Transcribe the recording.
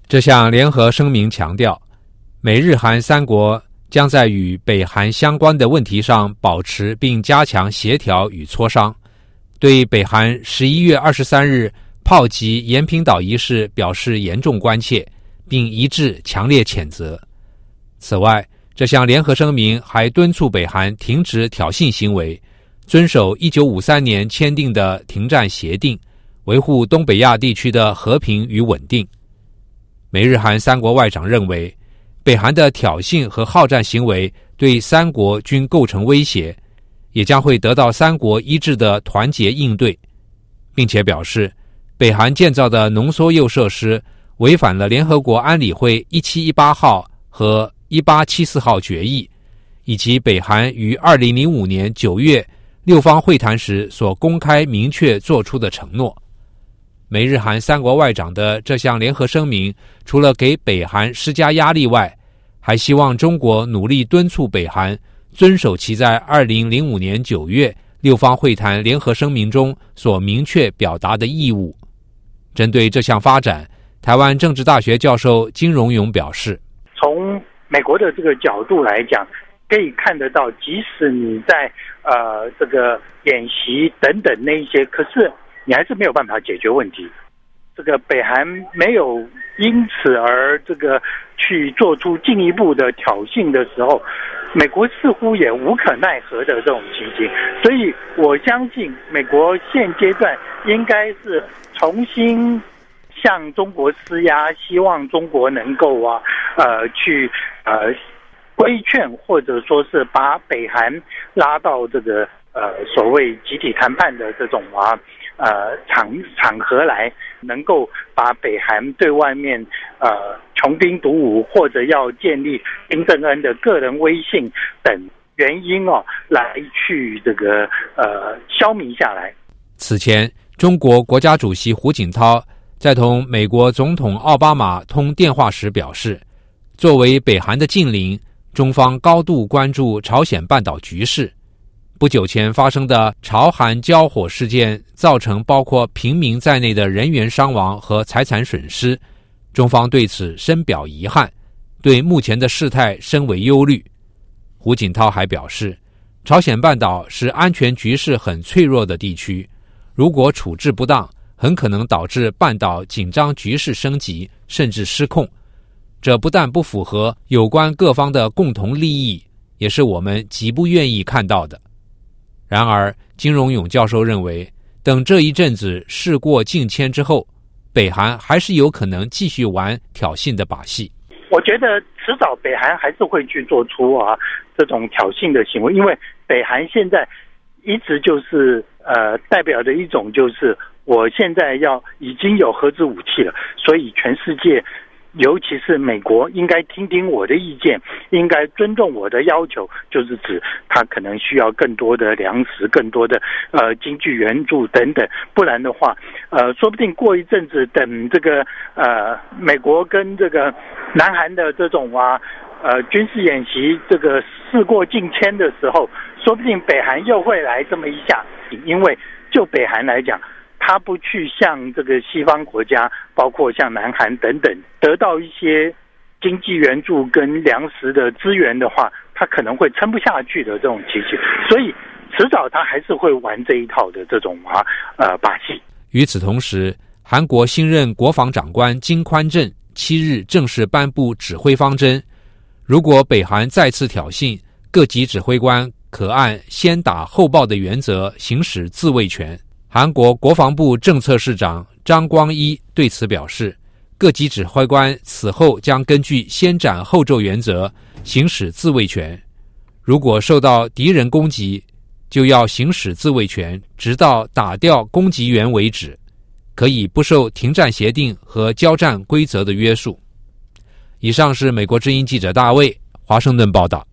这项联合声明强调，美日韩三国将在与北韩相关的问题上保持并加强协调与磋商，对北韩11月23日炮击延坪岛一事表示严重关切，并一致强烈谴责。此外，这项联合声明还敦促北韩停止挑衅行为，遵守1953年签订的停战协定，维护东北亚地区的和平与稳定。美日韩三国外长认为，北韩的挑衅和好战行为对三国均构成威胁，也将会得到三国一致的团结应对，并且表示，北韩建造的浓缩铀设施违反了联合国安理会1718号和1874号决议，以及北韩于2005年9月六方会谈时所公开明确做出的承诺。美日韩三国外长的这项联合声明，除了给北韩施加压力外，还希望中国努力敦促北韩遵守其在2005年9月六方会谈联合声明中所明确表达的义务。针对这项发展，台湾政治大学教授金荣永表示， 从美国的这个角度来讲，可以看得到，即使你在这个演习等等那一些，可是你还是没有办法解决问题。这个北韩没有因此而这个去做出进一步的挑衅的时候，美国似乎也无可奈何的这种情形。所以我相信美国现阶段应该是重新向中国施压，希望中国能够去规劝，或者说是把北韩拉到这个所谓集体谈判的这种场合来，能够把北韩对外面穷兵黩武或者要建立金正恩的个人威信等原因来去这个消弭下来。 此前，中国国家主席胡锦涛在同美国总统奥巴马通电话时表示，作为北韩的近邻，中方高度关注朝鲜半岛局势。不久前发生的朝韩交火事件造成包括平民在内的人员伤亡和财产损失，中方对此深表遗憾，对目前的事态深为忧虑。胡锦涛还表示，朝鲜半岛是安全局势很脆弱的地区，如果处置不当，很可能导致半岛紧张局势升级，甚至失控。这不但不符合有关各方的共同利益，也是我们极不愿意看到的。然而，金荣永教授认为，等这一阵子事过境迁之后，北韩还是有可能继续玩挑衅的把戏。 我觉得迟早北韩还是会去做出这种挑衅的行为，因为北韩现在一直就是代表的一种就是我现在已经有核子武器了，所以全世界尤其是美国应该听听我的意见，应该尊重我的要求，就是指他可能需要更多的粮食，更多的经济援助等等，不然的话说不定过一阵子，等这个美国跟这个南韩的这种军事演习这个事过境迁的时候，说不定北韩又会来这么一下。因为就北韩来讲，他不去向这个西方国家，包括像南韩等等，得到一些经济援助跟粮食的资源的话，他可能会撑不下去的这种情形。所以迟早他还是会玩这一套的这种把戏。 与此同时，韩国新任国防长官金宽正7日正式颁布指挥方针，如果北韩再次挑衅，各级指挥官可按先打后报的原则行使自卫权。韩国国防部政策室长张光一对此表示，各级指挥官此后将根据先斩后奏原则行使自卫权，如果受到敌人攻击，就要行使自卫权，直到打掉攻击源为止，可以不受停战协定和交战规则的约束。以上是美国之音记者大卫华盛顿报道。